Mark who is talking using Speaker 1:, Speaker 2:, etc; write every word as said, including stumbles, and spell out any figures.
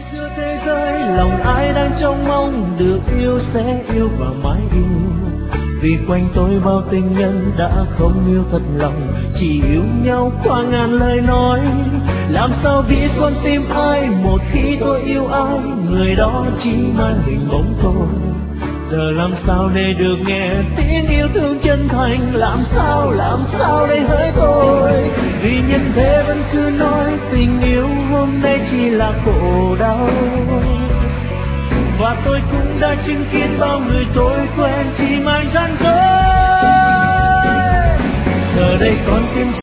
Speaker 1: Giữa thế giới lòng ai đang trông mong được yêu sẽ yêu và mãi yêu, vì quanh tôi bao tình nhân đã không yêu thật lòng, chỉ yêu nhau qua ngàn lời nói. Làm sao biết con tim ai một khi tôi yêu ai, người đó chỉ mang hình bóng tôi. Giờ làm sao để được nghe tiếng yêu thương chân thành, làm sao làm sao để hỡi tôi, vì nhân thế vẫn cứ nói tình yêu hôm nay chỉ là khổ đau. Và tôi cũng đã chứng kiến bao người tôi quen chỉ mãi gian dối. Giờ đây con tim